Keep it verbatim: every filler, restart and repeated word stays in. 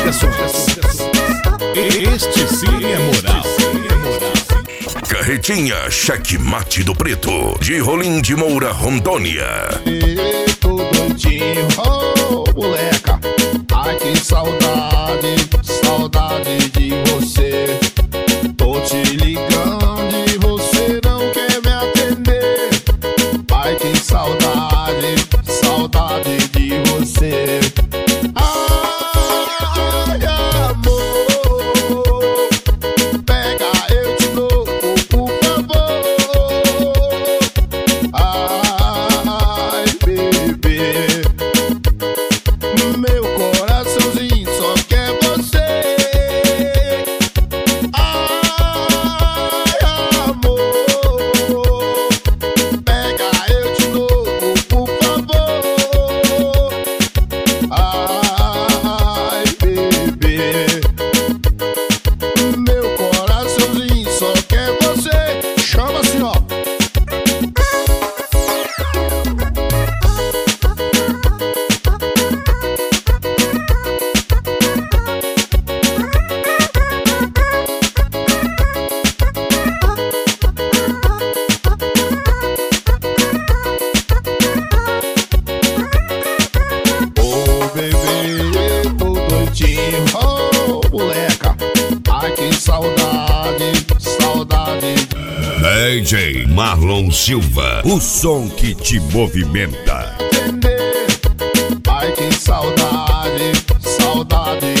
Este sim é moral. Carretinha Checkmate do Preto, de Rolim de Moura, Rondônia. E tô doidinho, oh moleca. Ai que saudade, saudade de você. Tô te ligando e você não quer me atender. Ai que saudade, saudade de você. Ai amor, pega eu de novo, por favor. Ai bebê, meu coraçãozinho só quer você. Ai amor, pega eu de novo, por favor. Ai bebê, meu coraçãozinho só quer você. Chama assim, ó. Ô bebê, tô doidinho, oh moleca. Ai que saudade, saudade. D J Marlon Silva, o som que te movimenta. Entender. Ai que saudade, saudade